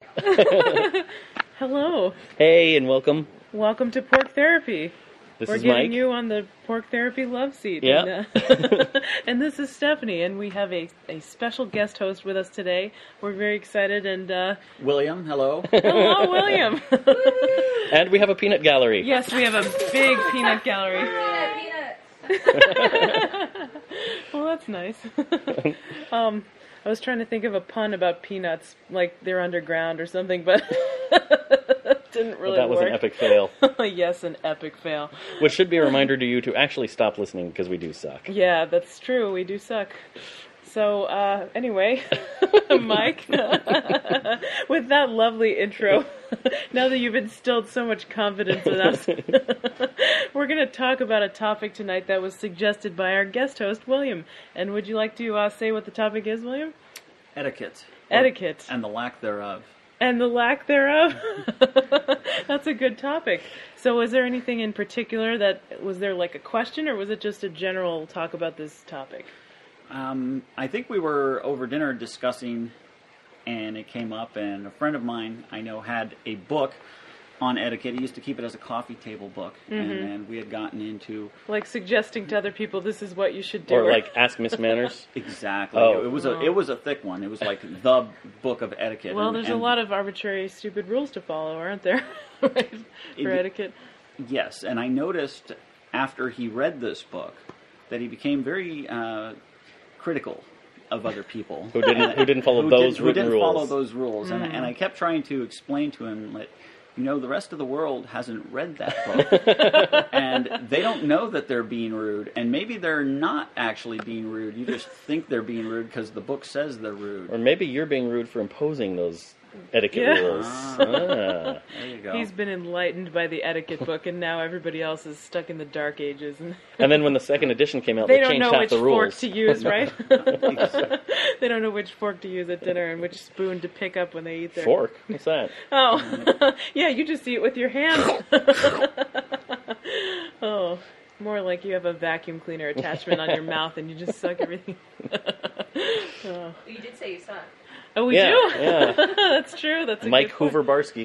Hello. Hey, and welcome. Welcome to Pork Therapy. This We're is getting Mike. you on the Pork Therapy love seat. Yeah. And this is Stephanie, and we have a special guest host with us today. We're very excited, and William, hello. hello, William. And we have a peanut gallery. Yes, we have a big peanut gallery. Well, that's nice. I was trying to think of a pun about peanuts, like they're underground or something, but didn't really That was work. an epic fail. Yes, an epic fail. Which should be a reminder to you to actually stop listening because we do suck. Yeah, that's true. We do suck. So, anyway, Mike, with that lovely intro, now that you've instilled so much confidence in us, we're going to talk about a topic tonight that was suggested by our guest host, William. And would you like to say what the topic is, William? Etiquette. Etiquette. And the lack thereof. And the lack thereof. That's a good topic. So was there anything in particular was there like a question, or was it just a general talk about this topic? I think we were over dinner discussing, and it came up, and a friend of mine I know had a book on etiquette. He used to keep it as a coffee table book, and we had gotten into... Like suggesting to other people, this is what you should do. Or like Ask Miss Manners. Exactly. Oh. It was a thick one. It was like the book of etiquette. Well, there's a lot of arbitrary, stupid rules to follow, aren't there? Right? For etiquette. Yes, and I noticed after he read this book that he became very critical of other people Who didn't follow those who didn't rules. follow those rules. And I kept trying to explain to him that, the rest of the world hasn't read that book, and they don't know that they're being rude, and maybe they're not actually being rude. You just think they're being rude because the book says they're rude. Or maybe you're being rude for imposing those etiquette rules. There you go. He's been enlightened by the etiquette book, and now everybody else is stuck in the dark ages. And And then when the second edition came out, they they don't changed know half which the fork rules. to use, right? They don't know which fork to use at dinner and which spoon to pick up when they eat their... Fork? What's that? Oh, yeah, you just eat with your hands. Oh, more like you have a vacuum cleaner attachment on your mouth and you just suck everything. Oh. You did say you suck. Oh, we Yeah, do? yeah. That's true. That's a Mike good point. Hoover Barsky.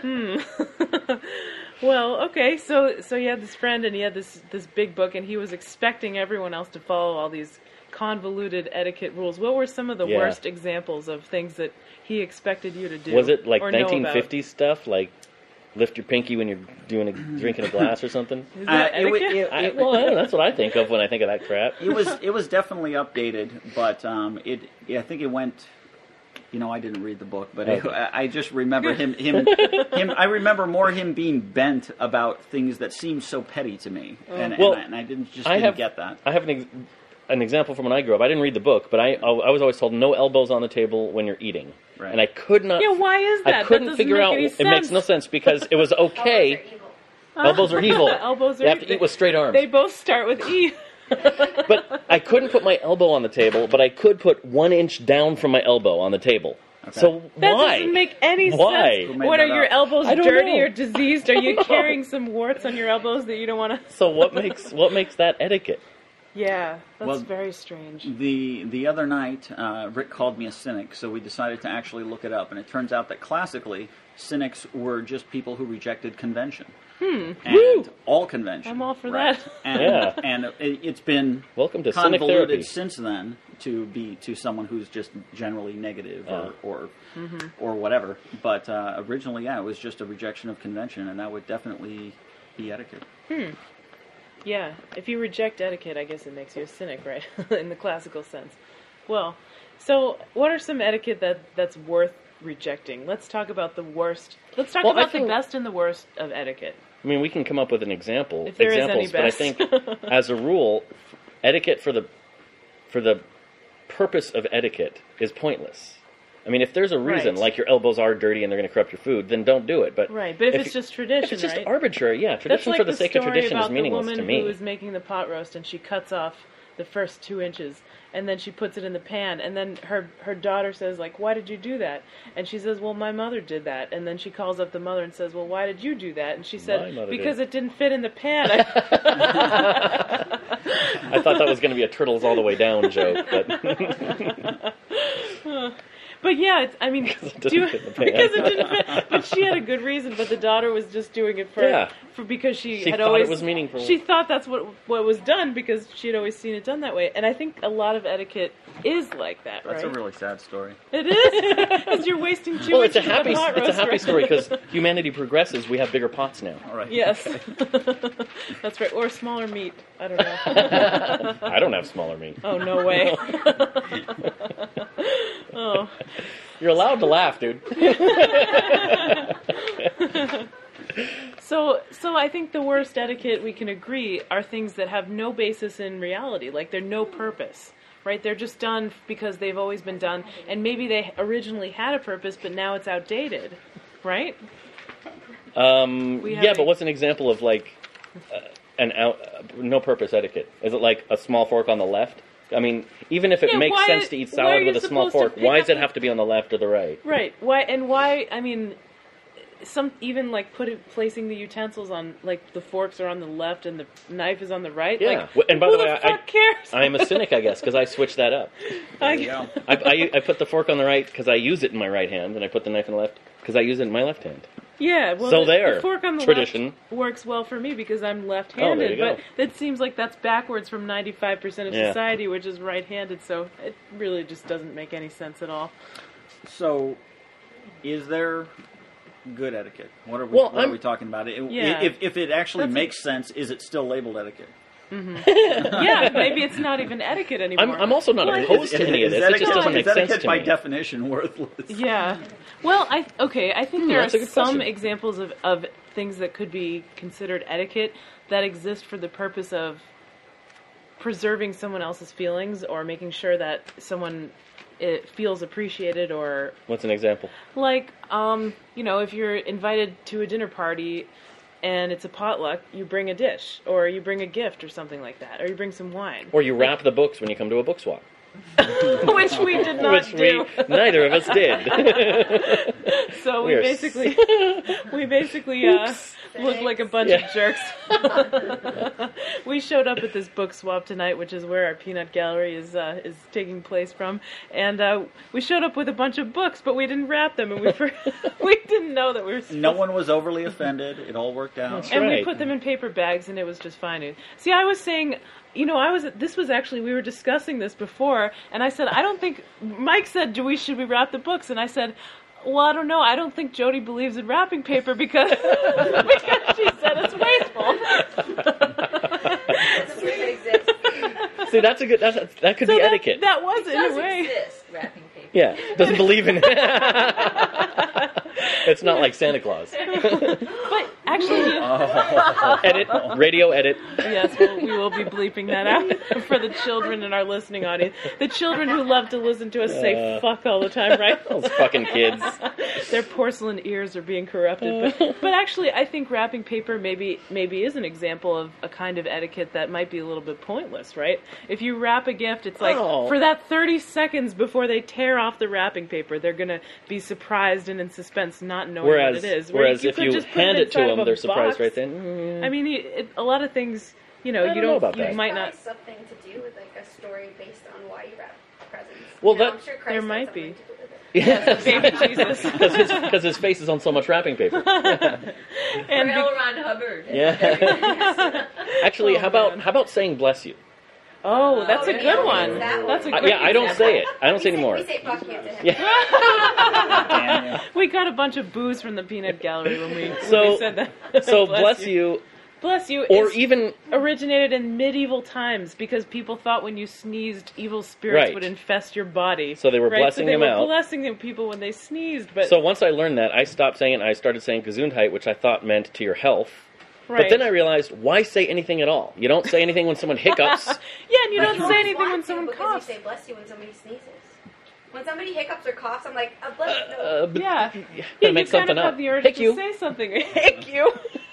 Well, okay, so you had this friend and he had this big book and he was expecting everyone else to follow all these convoluted etiquette rules. What were some of the Yeah. worst examples of things that he expected you to do? Was it like or know about? 1950s stuff, like lift your pinky when you're drinking a glass or something? Is that etiquette? I don't know, that's what I think of when I think of that crap. It was definitely updated, but I think it went. I didn't read the book, but Okay. I just remember him. I remember more him being bent about things that seemed so petty to me, and I didn't get that. I have an example from when I grew up. I didn't read the book, but I was always told no elbows on the table when you're eating, Right. and I could not. Yeah, why is that? I couldn't That doesn't figure make out. any It makes sense. no sense because it was okay. Elbows are evil. Elbows are evil. Elbows are You have to evil. eat with straight arms. They both start with E. But I couldn't put my elbow on the table, but I could put 1 inch down from my elbow on the table. Okay. So That why? doesn't make any Why? sense. Who made What, that are your up? elbows I don't dirty know. or diseased? Are you carrying some warts on your elbows that you don't want to... So what makes that etiquette? Yeah, that's Well, very strange. The other night, Rick called me a cynic, so we decided to actually look it up, and it turns out that classically, cynics were just people who rejected convention. And Woo! all convention. I'm all for right? that. And, Yeah. and it's been Welcome to cynic convoluted therapy. since then to someone who's just generally negative or Mm-hmm. whatever. But originally, it was just a rejection of convention, and that would definitely be etiquette. Yeah, if you reject etiquette, I guess it makes you a cynic, right? In the classical sense. Well, so what are some etiquette that's worth rejecting? Let's talk about the worst. Let's talk Well, I about the think- best and the worst of etiquette. I mean, we can come up with an example, If there is any examples, but I best. think, as a rule, etiquette for the purpose of etiquette is pointless. I mean, if there's a reason, Right. like your elbows are dirty and they're going to corrupt your food, then don't do it. But Right, but if it's just tradition, if it's just right? arbitrary, yeah, That's tradition like for the sake of story tradition about is meaningless the to woman who me. is making the pot roast and she cuts off the first 2 inches and then she puts it in the pan and then her daughter says, like, why did you do that? And she says, well, my mother did that. And then she calls up the mother and says, well, why did you do that? And she My said, mother because did. it didn't fit in the pan. I thought that was going to be a turtles all the way down joke, but But yeah, I mean, it didn't fit the pan. because it didn't fit. But she had a good reason. But the daughter was just doing it for because she had thought always it was meaningful. She thought that's what was done because she had always seen it done that way. And I think a lot of etiquette is like that, right? That's a really sad story. It is, because you're wasting too Well, much. it's a happy story because humanity progresses. We have bigger pots now. All right. Yes, that's right. Or smaller meat. I don't know. I don't have smaller meat. Oh, no way. Oh. You're allowed to laugh, dude. So I think the worst etiquette, we can agree, are things that have no basis in reality. Like, they're no purpose, right? They're just done because they've always been done, and maybe they originally had a purpose, but now it's outdated, right? But what's an example of, like, no-purpose etiquette? Is it like a small fork on the left? I mean, even if it makes sense to eat salad with a small fork, why does it have to be on the left or the right? Right. Why, I mean, even like placing the utensils on, like, the forks are on the left and the knife is on the right. Yeah. Like, And by who the way, fuck cares? I am a cynic, I guess, because I switched that up. There you go. I put the fork on the right because I use it in my right hand, and I put the knife in the left because I use it in my left hand. Yeah, well, So the fork on the tradition. left works well for me because I'm left-handed, there you go. but it seems like that's backwards from 95% of society, which is right-handed, so it really just doesn't make any sense at all. So, is there good etiquette? What are we talking about? If it actually makes sense, is it still labeled etiquette? Yeah, maybe it's not even etiquette anymore. I'm also not opposed to any of this. It just doesn't make sense etiquette to by me. definition worthless? Yeah. Well, I think there are that's a good some question. examples of things that could be considered etiquette that exist for the purpose of preserving someone else's feelings or making sure that someone feels appreciated, or What's an example? like, if you're invited to a dinner party and it's a potluck, you bring a dish, or you bring a gift or something like that, or you bring some wine. Or you wrap the books when you come to a book swap. Which we did not do. Neither of us did. So we basically looked like a bunch of jerks. We showed up at this book swap tonight, which is where our peanut gallery is taking place from, and we showed up with a bunch of books, but we didn't wrap them, and we didn't know that we were. No one was overly offended. It all worked out. That's And we right. put them in paper bags, and it was just fine. See, I was saying, we were discussing this before, and I said, I don't think, Mike said, should we wrap the books? And I said, well, I don't know. I don't think Jody believes in wrapping paper because she said it's wasteful. Doesn't really exist. See, that could be etiquette. That was, It in does a way. exist, wrapping paper. Yeah, doesn't believe in it. It's not like Santa Claus. But actually, Edit, radio edit. yes, we will be bleeping that out for the children in our listening audience. The children who love to listen to us say fuck all the time, right? Those fucking kids. Their porcelain ears are being corrupted. But actually, I think wrapping paper maybe is an example of a kind of etiquette that might be a little bit pointless, right? If you wrap a gift, it's like, for that 30 seconds before they tear off the wrapping paper, they're going to be surprised and in suspense, not knowing what it is. Whereas if could you just put hand it to inside them, of a they're surprised box. right then. I mean, a lot of things, you don't know about you that. might not. There's probably something to do with like a story based on why you wrap presents. Well, You know, that- I'm sure Christ there had might something be. to do with it. Yes, Baby Jesus. because his face is on so much wrapping paper. And L. Ron Hubbard. Yeah. Actually, Oh, how about saying bless you? oh, that's a yeah, good one. that one. That's a great Yeah, I don't example. say it. I don't say anymore. We say fuck you to him. Yeah. Daniel. We got a bunch of booze from the peanut gallery when we So- said that. So bless you, Bless you. or is even originated in medieval times because people thought when you sneezed, evil spirits Right. would infest your body. So they were right? blessing so they them were out. blessing the people when they sneezed. But so once I learned that, I stopped saying it and I started saying Gesundheit, which I thought meant to your health. right. But then I realized, why say anything at all? You don't say anything when someone hiccups. yeah, and you don't You say anything want when to someone because coughs. you say bless you when somebody sneezes. When somebody hiccups or coughs, I'm like, bless you. No. But Yeah, you yeah, gotta you make kind something of up. have the urge Hick to you. say something. Hick you.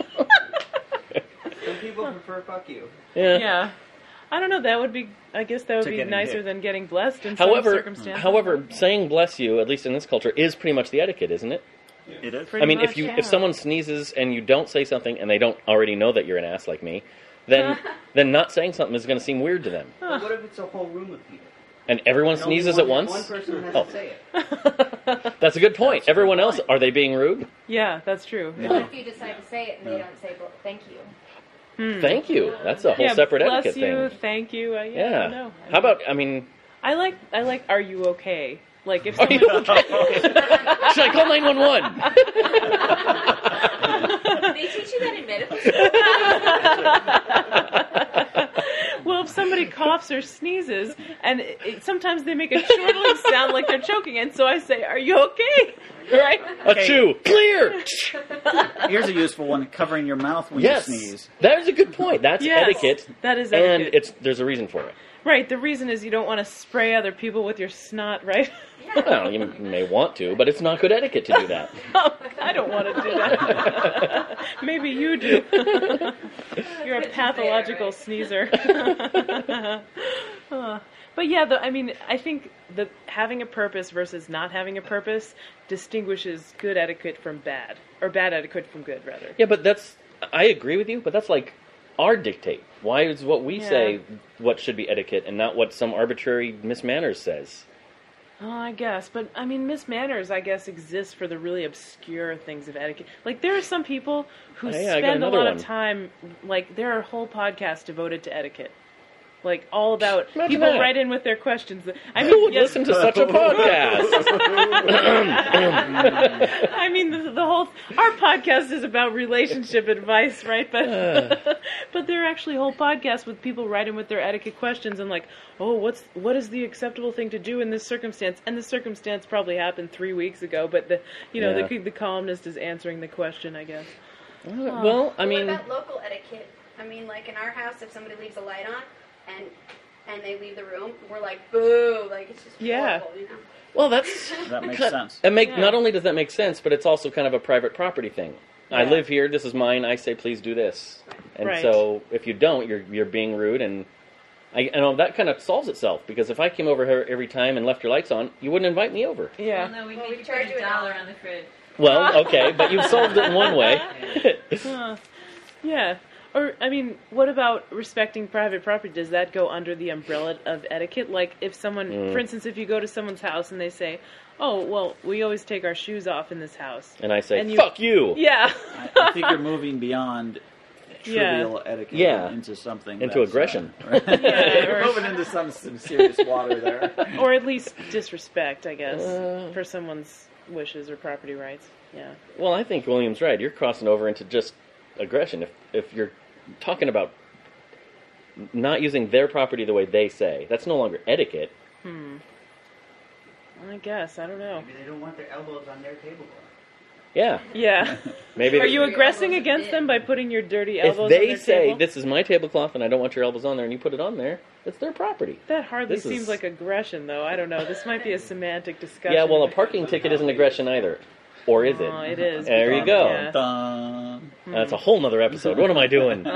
Some people prefer fuck you. Yeah. Yeah. I don't know. That would be. I guess that would To be getting nicer hit. than getting blessed in some However, circumstances. saying bless you, at least in this culture, is pretty much the etiquette, isn't it? It is. Pretty I mean, much, yeah. if someone sneezes and you don't say something and they don't already know that you're an ass like me, then not saying something is going to seem weird to them. But what if it's a whole room of people? And everyone And only sneezes at one once? person has Oh. to say it. That's a good point. That's a good Everyone else, point. are they being rude? Yeah, that's true. What if you decide to say it and they don't say thank you? Thank you. That's a whole Yeah, separate bless etiquette you, thing. thank you. I Yeah. don't know. How about, I mean, I like are you okay? Like if are you someone okay? Should I call 911? They teach you that in medical school. well, if somebody coughs or sneezes, and sometimes they make a chortling sound like they're choking, and so I say, "Are you okay?" Right? Achoo! Clear! Here's a useful one: covering your mouth when Yes. you sneeze. That is a good point. That's Yes, etiquette. that is And etiquette. there's a reason for it. Right. The reason is you don't want to spray other people with your snot, right? Well, you may want to, but it's not good etiquette to do that. Oh, I don't want to do that. Maybe you do. You're a pathological sneezer. But yeah, I mean, I think that having a purpose versus not having a purpose distinguishes good etiquette from bad, or bad etiquette from good, rather. Yeah, but I agree with you, but that's like our dictate. Why is what we say what should be etiquette and not what some arbitrary Miss Manners says? Oh, I guess. But, I mean, Miss Manners, I guess, exists for the really obscure things of etiquette. Like, there are some people who Oh, yeah, I got spend a another lot one. of time, like, there are whole podcasts devoted to etiquette. Like, all about Imagine people that. write in with their questions. I Who mean, would listen to such a podcast? I mean, the whole our podcast is about relationship advice, right? But but there are actually whole podcasts with people writing with their etiquette questions and like, oh, what is the acceptable thing to do in this circumstance? And the circumstance probably happened 3 weeks ago, but Yeah. the columnist is answering the question, I guess. Well, I mean, What about local etiquette? I mean, like in our house, if somebody leaves a light on and they leave the room, we're like, boo, like it's just Yeah. horrible, you know? well, that's That makes sense. Yeah. Not only does that make sense, but it's also kind of a private property thing. I Yeah. live here. This is mine. I say, please do this. And Right. so, if you don't, you're being rude, and I know that kind of solves itself because if I came over here every time and left your lights on, you wouldn't invite me over. Yeah. Well, no, we Well, make we you charge put you $1 $1 on the fridge. Well, okay, but you've solved it in one way. Yeah. Or, I mean, what about respecting private property? Does that go under the umbrella of etiquette? Like, if someone, for instance, if you go to someone's house and they say, oh, well, we always take our shoes off in this house. And I say, And you- fuck you! Yeah. I think you're moving beyond trivial etiquette Yeah. into something Into that's, aggression. Yeah, You're or- moving into some serious water there. Or at least disrespect, I guess, for someone's wishes or property rights. Yeah. Well, I think William's right. You're crossing over into just aggression. If you're talking about not using their property the way they say, that's no longer etiquette. I guess. I don't know. Maybe they don't want their elbows on their tablecloth. Yeah, Yeah. maybe. Are you Your aggressing elbows against in. them by putting your dirty if elbows on they their say table? this is my tablecloth and I don't want your elbows on there, and you put it on there, it's their property. That hardly This seems is- like aggression, though. I don't know. This might be a semantic discussion. Yeah, well, a parking ticket isn't aggression either, or is it? Oh, it is. There you go. Yeah. Dun. That's a whole nother episode. What am I doing?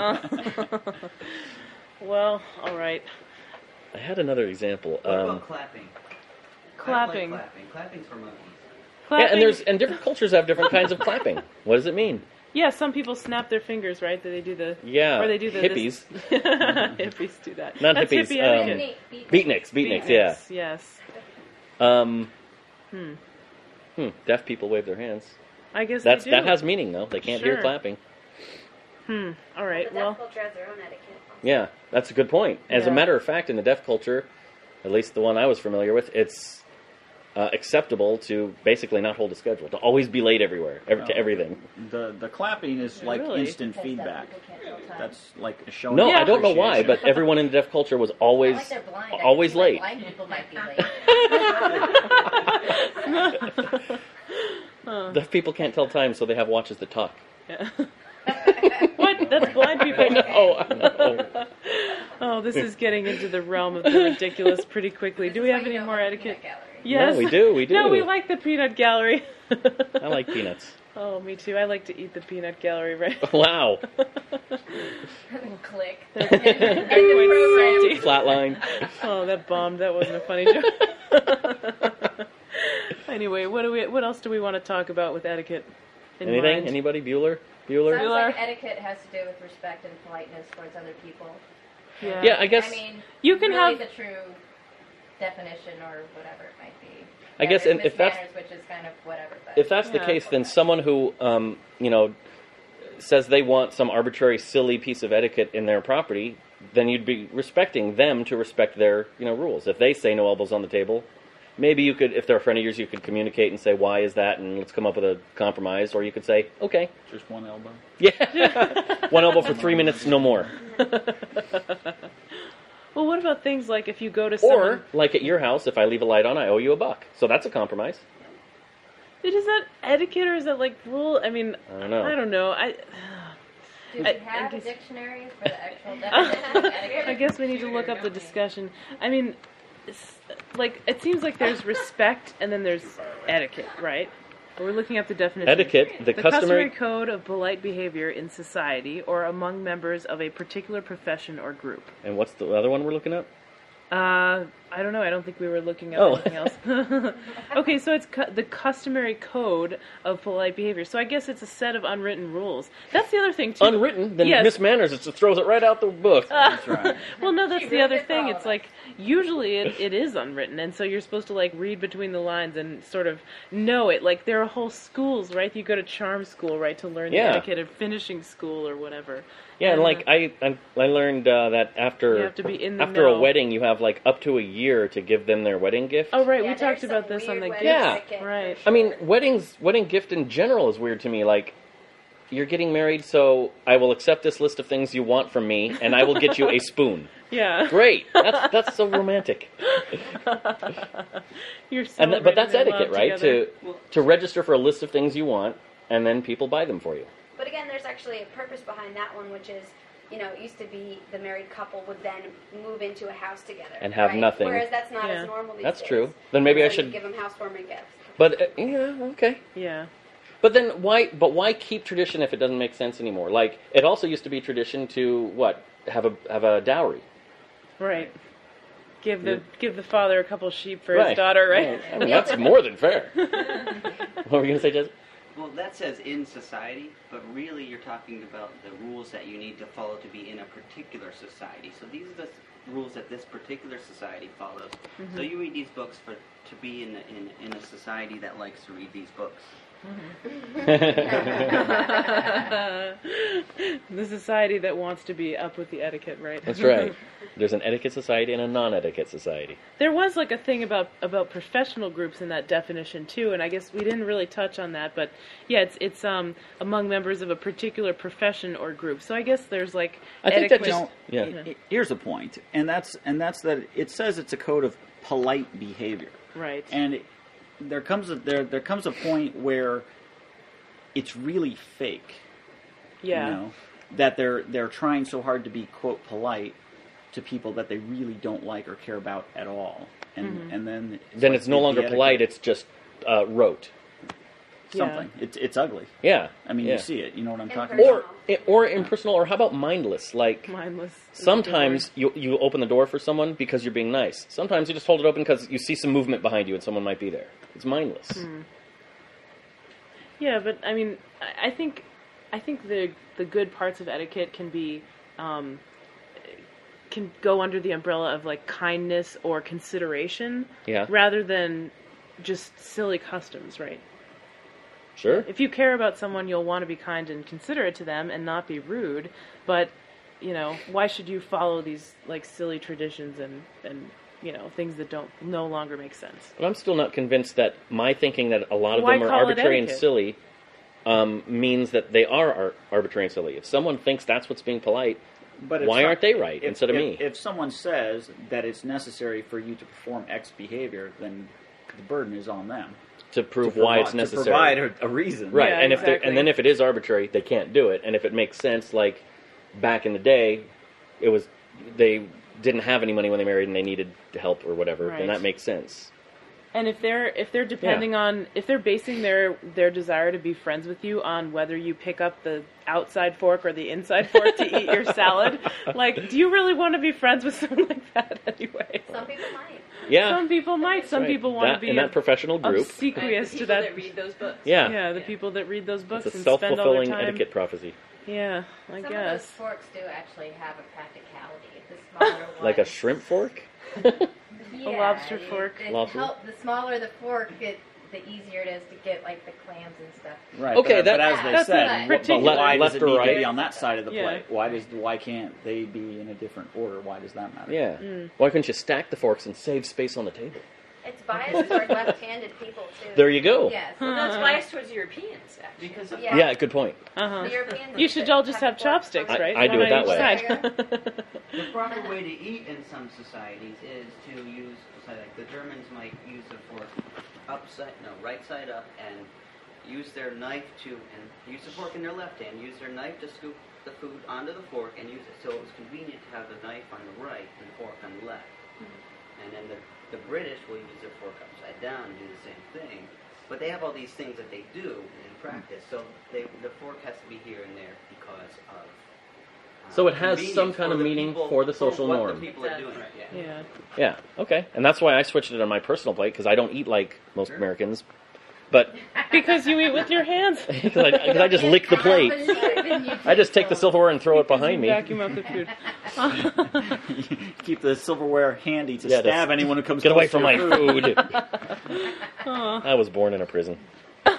Well, all right. I had another example. What about clapping? Clapping. I like clapping. Clapping's for monkeys. Yeah, Clapping. and different cultures have different kinds of clapping. What does it mean? Yeah, some people snap their fingers, right? That they do the Yeah, or they do the hippies. hippies do that. Not That's hippies, hippie etiquette. Beatniks, yeah. Yes. Deaf people wave their hands. I guess That they do. has meaning though. They can't hear Sure. clapping. All right. The Well, deaf culture has their own etiquette. Yeah, that's a good point. As a Yeah. matter of fact, in the deaf culture, at least the one I was familiar with, it's acceptable to basically not hold a schedule, to always be late everywhere, to everything. The clapping is like Really? instant feedback. That's like showing. No, Yeah. I don't know why, appreciation. but everyone in the deaf culture was I always like they're blind. always I think late. Blind people might be late. Deaf people can't tell time, so they have watches that talk. yeah. What? That's blind people. I know. Oh, this is getting into the realm of the ridiculous pretty quickly. Do we have any more etiquette? Yes. No, we do, we do. No, we like the peanut gallery. I like peanuts. Oh, me too. I like to eat the peanut gallery, right? Wow. Click. They're quite salty. Flatline. Oh, that bombed. That wasn't a funny joke. Anyway, what else do we want to talk about with etiquette in Anything? mind? Anybody? Bueller? Sounds Bueller? like etiquette has to do with respect and politeness towards other people. Yeah, I guess. I mean, Oh, You can really have the true definition or whatever it might be. I guess, there's and if that's- mismanners, which is kind of whatever. But If that's the Yeah. case, then someone who, says they want some arbitrary, silly piece of etiquette in their property, then you'd be respecting them to respect their, rules. If they say no elbows on the table, maybe you could, if they're a friend of yours, you could communicate and say, why is that, and let's come up with a compromise. Or you could say, okay. Just one elbow. Yeah. One elbow for 3 minutes, no more. Well, what about things like if you go to someone... Or, like at your house, if I leave a light on, I owe you $1. So that's a compromise. Is that etiquette or is that like rule? I mean, I don't know. I don't know. do we I have a guess- dictionary for the actual definition of etiquette? I guess we need to look up the discussion. I mean, it seems like there's respect and then there's etiquette, right? We're looking up the definition. Etiquette, the customary... code of polite behavior in society or among members of a particular profession or group. And what's the other one we're looking up? I don't know. I don't think we were looking up Oh. anything else. Okay, so it's the customary code of polite behavior. So I guess it's a set of unwritten rules. That's the other thing, too. Unwritten, then Yes. Miss Manners just throws it right out the book. That's right. Well, no, that's She the wrote other it for thing. all It's of like, usually it is unwritten, and so you're supposed to, like, read between the lines and sort of know it. Like, there are whole schools, right? You go to charm school, right, to learn Yeah. the etiquette of finishing school or whatever. Yeah, and Uh, like I learned that after You have to be in the after know. a wedding, you have like up to a year to give them their wedding gift. Oh, right, Yeah, we talked there's about some this on weird the wedding gift. Yeah. etiquette for Right. I mean, sure. wedding gift in general is weird to me. Like, you're getting married, so I will accept this list of things you want from me, and I will get you a spoon. Yeah. Great, that's so romantic. You're But that's celebrating their etiquette, love right? together. To register for a list of things you want, and then people buy them for you. But again, there's actually a purpose behind that one, which is, it used to be the married couple would then move into a house together And have right? nothing. Whereas that's not Yeah. as normal these That's days. true. Then maybe And I so you should. give them housewarming gifts. But yeah, okay. Yeah. But then why? But why keep tradition if it doesn't make sense anymore? Like, it also used to be tradition to have a dowry. Right. Give the father a couple sheep for Right. his daughter, right? I mean, that's more than fair. What were you gonna say, Jez? Well, that says in society, but really you're talking about the rules that you need to follow to be in a particular society. So these are the rules that this particular society follows. So you read these books to be in a society that likes to read these books. The society that wants to be up with the etiquette, right? That's right. There's an etiquette society and a non-etiquette society. There was like a thing about professional groups in that definition too, and I guess we didn't really touch on that, but yeah, it's among members of a particular profession or group. So I guess there's like I think that etiquette. just yeah. Here's a point, and that's that it says it's a code of polite behavior, Right. and there comes a point where it's really fake. Yeah. That they're trying so hard to be quote polite to people that they really don't like or care about at all, and and then Then it's no longer polite. It's just rote. something. It's ugly. Yeah. I mean, yeah. you see it. You know what I'm talking Impersonal. about? Or impersonal, or how about mindless? Like, Mindless. is sometimes you open the door for someone because you're being nice. Sometimes you just hold it open because you see some movement behind you and someone might be there. It's mindless. Yeah, but I mean, I think the good parts of etiquette can be can go under the umbrella of like kindness or consideration, Yeah. rather than just silly customs, right? Sure. If you care about someone, you'll want to be kind and considerate to them and not be rude. But why should you follow these like silly traditions and things that don't no longer make sense? But I'm still not convinced that my thinking that a lot of Why them are call it arbitrary and etiquette? silly means that they are arbitrary and silly. If someone thinks that's what's being polite, But why aren't they right if, instead of if, me? If someone says that it's necessary for you to perform X behavior, then the burden is on them to prove to why provi- it's necessary. To provide a reason, Right, Yeah, and exactly. and then if it is arbitrary, they can't do it. And if it makes sense, like back in the day, they didn't have any money when they married and they needed help or whatever, Right. then that makes sense. And if they're depending on if they're basing their desire to be friends with you on whether you pick up the outside fork or the inside fork to eat your salad, like, do you really want to be friends with someone like that anyway? Some people might. Yeah, Some people might. Some right. people want That- to be in that professional group. obsequious to people that. that read those books. Yeah, Yeah, the people that read those books it's a and spend all their self-fulfilling time. etiquette prophecy, Yeah, I Some of those guess. forks do actually have a practicality. The smaller one. like a shrimp fork. Yeah, lobster fork. Lobster. The smaller the fork, the easier it is to get like the clams and stuff. Right. Okay, but that- as they that's said, not but particular. why does Left it or need to right? be on that side of the Yeah. plate? Why can't they be in a different order? Why does that matter? Yeah. Mm. Why couldn't you stack the forks and save space on the table? It's biased toward left-handed people too. There you go. Yes. Well, that's biased towards Europeans, actually. Because of Yeah. Yeah, good point. Uh-huh. The Europeans You should all just have chopsticks, right? I do One it on that each way. side. the proper way to eat in some societies is to use, so like the Germans might use a fork right side up, and use their knife and use the fork in their left hand, use their knife to scoop the food onto the fork and use it. So it was convenient to have the knife on the right and the fork on the left. And then the British will use their fork upside down and do the same thing. But they have all these things that they do in practice. So the fork has to be here and there because of So it has convenience some kind for of the meaning people- for the social what norm. the people are doing. Yeah. Yeah. Yeah, okay. And that's why I switched it on my personal plate, because I don't eat like most Americans. But Because you eat with your hands. because I just lick the plate. I just take the silverware and throw it behind me. Vacuum up the food. Keep the silverware handy to Yeah, stab anyone who comes Get away close from to my your food. food. I was born in a prison. But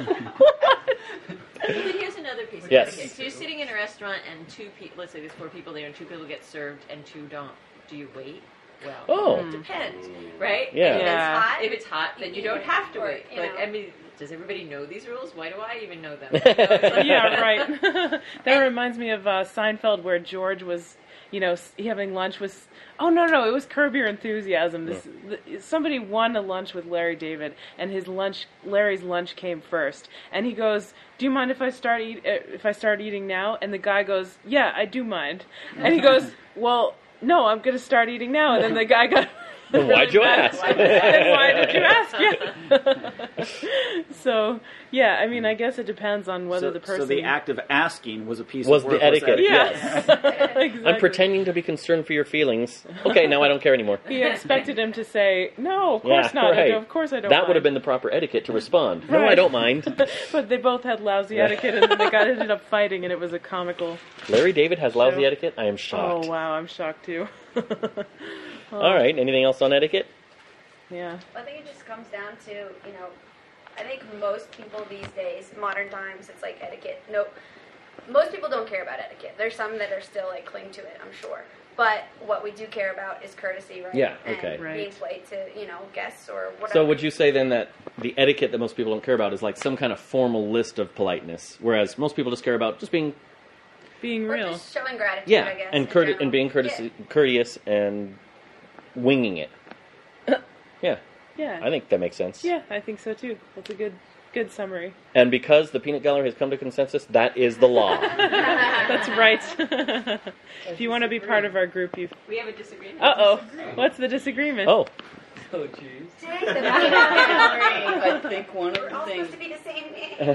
here's another piece of Yes. etiquette. So you're sitting in a restaurant and let's say there's 4 people there and 2 people get served and 2 don't. Do you wait? Well, Oh. it depends, right? Yeah. If Yeah. it's hot, then you don't have to Or, wait. you But know. I mean, does everybody know these rules? Why do I even know them? Yeah, right. That reminds me of Seinfeld, where George was, having lunch with. Oh no, it was Curb Your Enthusiasm. Somebody won a lunch with Larry David, and Larry's lunch came first, and he goes, "Do you mind if I start eating now?" And the guy goes, "Yeah, I do mind." And he goes, "Well, no, I'm going to start eating now." And then the guy got. Then why'd you ask? And why did you ask? Yeah. So, yeah, I mean, I guess it depends on whether the person. So the act of asking was a piece Was of the work. etiquette. Yes. Exactly. I'm pretending to be concerned for your feelings. Okay, now I don't care anymore. He expected him to say, "No, of course Yeah, not. right. Of course I don't." That would have mind." been the proper etiquette to respond. No, I Right. don't mind. But they both had lousy etiquette, and then they ended up fighting, and it was a comical. Larry David has lousy So- etiquette? I am shocked. Oh wow, I'm shocked too. All right, anything else on etiquette? Yeah. I think it just comes down to, I think most people these days, modern times, it's like etiquette. No, most people don't care about etiquette. There's some that are still like cling to it, I'm sure. But what we do care about is courtesy, right? Yeah, okay. And Right. being polite to, guests or whatever. So would you say then that the etiquette that most people don't care about is like some kind of formal list of politeness, whereas most people just care about just being, Being Or real. just showing gratitude, yeah, I guess. and in general. being courteous and winging it. Yeah, Yeah. I think that makes sense. Yeah, I think so too. That's a good summary. And because the peanut gallery has come to consensus, that is the law. That's right. If you want to be part of our group, you. We have a disagreement. What's the disagreement? Oh, Oh, jeez. Dang, the peanut gallery. I think one of We're the all things. supposed to be the same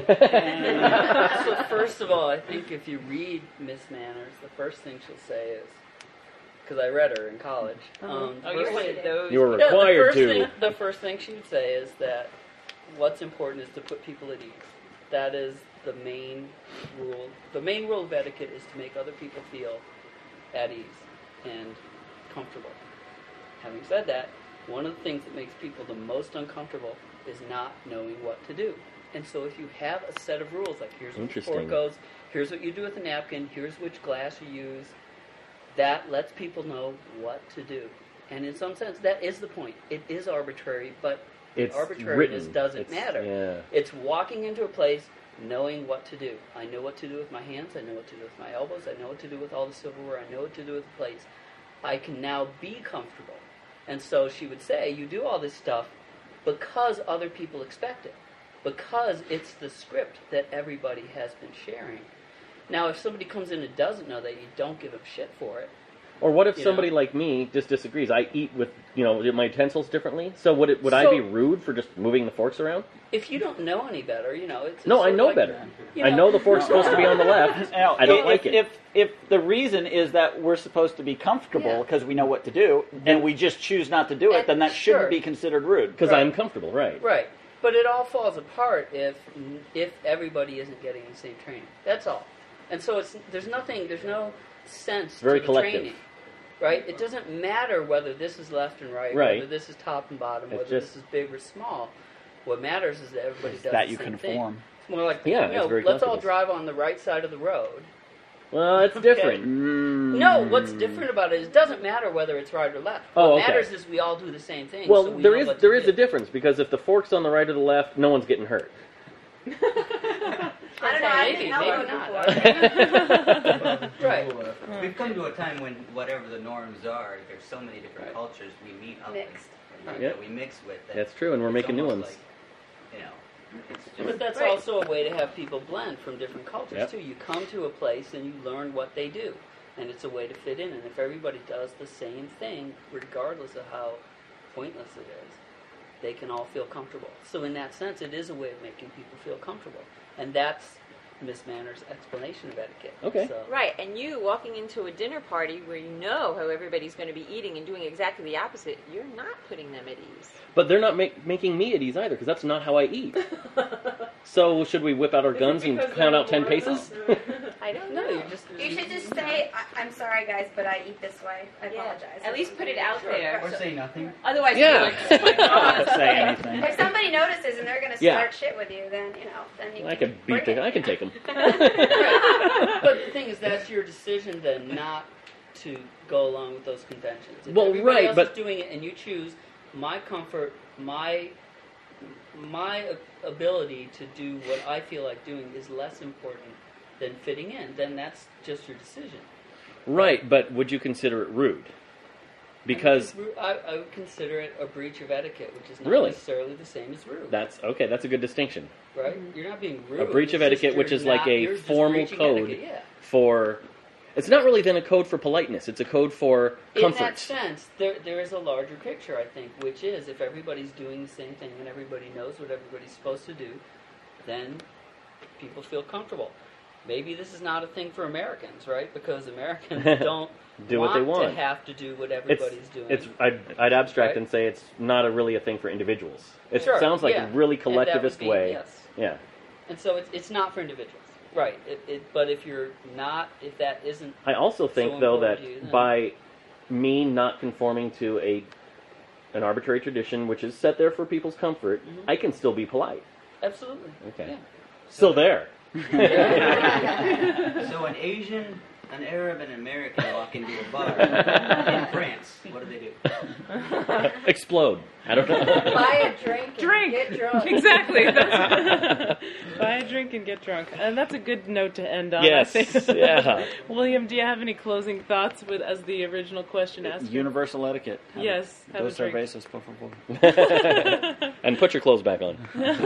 name. So first of all, I think if you read Miss Manners, the first thing she'll say is, because I read her in college. Oh, you first wanted thing- those. you were Yeah, required to. The first thing she would say is that what's important is to put people at ease. That is the main rule. The main rule of etiquette is to make other people feel at ease and comfortable. Having said that, one of the things that makes people the most uncomfortable is not knowing what to do. And so if you have a set of rules, like here's where the fork Interesting. goes, here's what you do with a napkin, here's which glass you use, that lets people know what to do. And in some sense, that is the point. It is arbitrary, but It's arbitrariness written. doesn't matter. Yeah. It's walking into a place knowing what to do. I know what to do with my hands, I know what to do with my elbows, I know what to do with all the silverware, I know what to do with the plates. I can now be comfortable. And so she would say, you do all this stuff because other people expect it. Because it's the script that everybody has been sharing. Now, if somebody comes in and doesn't know that, you don't give them shit for it. Or what if You somebody know? like me just disagrees? I eat with, my utensils differently. So would I So- be rude for just moving the forks around? If you don't know any better, it's No, sort I of know like, better. you I know the fork's No. supposed to be on the left. Now, I don't like it. If the reason is that we're supposed to be comfortable Yeah. because we know what to do, and we just choose not to do it, then that Sure. shouldn't be considered rude. Because Right. I'm comfortable, right? Right. But it all falls apart if everybody isn't getting the same training. That's all. And so there's no sense Very to the collective. training. right? It doesn't matter whether this is left and right, Right. whether this is top and bottom, It's whether just- this is big or small. What matters is that everybody does that the you same conform. thing. It's more like, Yeah, it's very let's all comfortable. drive on the right side of the road. Well, it's different. No, what's different about it is it doesn't matter whether it's right or left. Oh, What okay. matters is we all do the same thing. Well, so we there know is what there to is do. a difference because if the fork's on the right or the left, no one's getting hurt. I don't know. I've Maybe, been maybe helpful not. before. Right. We've come to a time when whatever the norms are, there's so many different cultures we meet up Mixed. with, Yep. that we mix with. That That's true, and we're it's making new almost ones. Like, it's just, But that's Right. also a way to have people blend from different cultures Yep. too. You come to a place and you learn what they do, and it's a way to fit in. And if everybody does the same thing, regardless of how pointless it is, they can all feel comfortable. So in that sense, it is a way of making people feel comfortable, and that's Miss Manner's explanation of etiquette. Okay. So, Right, and you walking into a dinner party where you know how everybody's going to be eating and doing exactly the opposite, you're not putting them at ease. But they're not making me at ease either, because that's not how I eat. So should we whip out our guns and count out 10 paces? I don't no, know. you You should just say, I'm sorry, guys, but I eat this way. I Yeah. apologize. At least put it out there. or say nothing. Otherwise, Yeah. you're like, oh my Don't God. say anything. If somebody notices and they're going to Yeah. start shit with you, then, then you I can beat bring it. I can take them. But the thing is, that's your decision then not to go along with those conventions. If Well, everybody right, else but- is doing it and you choose my comfort, my ability to do what I feel like doing is less important than fitting in, then that's just your decision. Right, but would you consider it rude? Because I would consider it a breach of etiquette, which is not Really? necessarily the same as rude. that's okay. That's a good distinction. right? You're not being rude. A breach of It's just etiquette, which you're is like not- a you're just formal breaching code etiquette, yeah. for. It's not really then a code for politeness. It's a code for comfort. In that sense, there is a larger picture, I think, which is if everybody's doing the same thing and everybody knows what everybody's supposed to do, then people feel comfortable. Maybe this is not a thing for Americans, right? Because Americans don't Do what they want. to have to do what everybody's doing. I'd abstract Right? and say it's not really a thing for individuals. It Sure, sounds like yeah. a really And that would collectivist be- way. Yes. Yeah. And so it's not for individuals. Right. But if you're not, if that isn't, I also think So though that important to you, then- by me not conforming to an arbitrary tradition which is set there for people's comfort, Mhm. I can still be polite. absolutely. Okay. Yeah. Still there. So an Asian, an Arab, and an American walk into a bar in France. What do they do? Explode. I don't know. Buy a drink and Drink. get drunk. Exactly. That's, buy a drink and get drunk. And that's a good note to end on. Yes, I think. yeah. William, do you have any closing thoughts as the original question asked? you? Universal etiquette. Yes, have a Dos drink. cervezas, por favor. And put your clothes back on.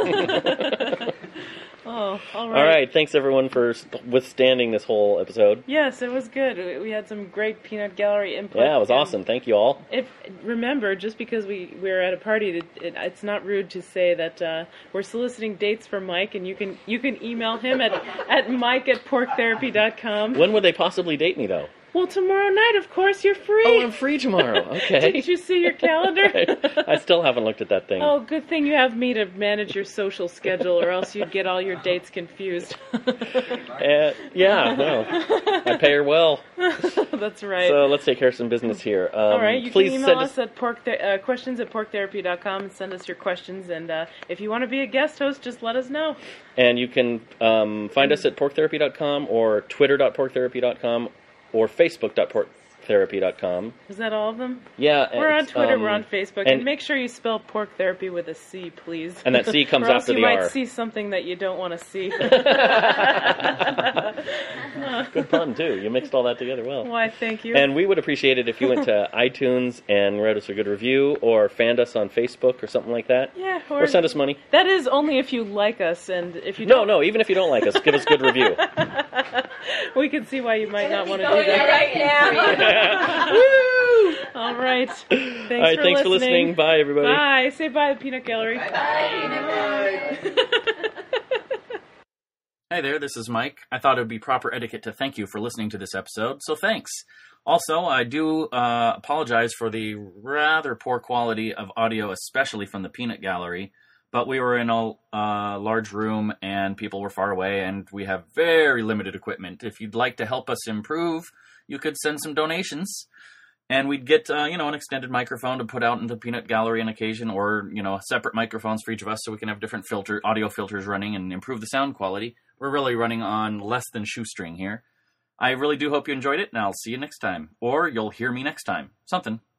Oh, all All right. right. Thanks everyone for withstanding this whole episode. Yes, it was good. We had some great peanut gallery input. Yeah, it was and awesome. Thank you all. Remember, just because we're at a party, it's not rude to say that we're soliciting dates for Mike, and you can email him at mike@porktherapy.com. When would they possibly date me though? Well, tomorrow night, of course, you're free. Oh, I'm free tomorrow. Okay. Did you see your calendar? I still haven't looked at that thing. Oh, good thing you have me to manage your social schedule, or else you'd get all your dates confused. Yeah, no. I pay her well. That's right. So let's take care of some business here. All right, you please can send email us at questions@porktherapy.com and send us your questions. And if you want to be a guest host, just let us know. And you can find us at porktherapy.com or twitter.porktherapy.com or facebook.porktherapy.com. Is that all of them? Yeah. We're on it's, Twitter, we're on Facebook, and- and make sure you spell pork therapy with a C, please. And that C comes or else after you the might R. see something that you don't want to see. Good pun, too. You mixed all that together well. Why, thank you. And we would appreciate it if you went to iTunes and wrote us a good review or fanned us on Facebook or something like that. yeah, Or send us money. That is only if you like us, and if you No, even if you don't like us, give us a good review. we can see why you might not want to do going that. right now. Woo! All right. Thanks All right, for thanks listening. for listening. Bye, everybody. Bye. Say bye, Peanut Gallery. Hey there, this is Mike. I thought it would be proper etiquette to thank you for listening to this episode, so thanks. Also, I do apologize for the rather poor quality of audio, especially from the Peanut Gallery, but we were in a large room and people were far away and we have very limited equipment. If you'd like to help us improve, you could send some donations. And we'd get, an extended microphone to put out into Peanut Gallery on occasion, or, separate microphones for each of us so we can have different audio filters running and improve the sound quality. We're really running on less than shoestring here. I really do hope you enjoyed it, and I'll see you next time. Or you'll hear me next time. Something.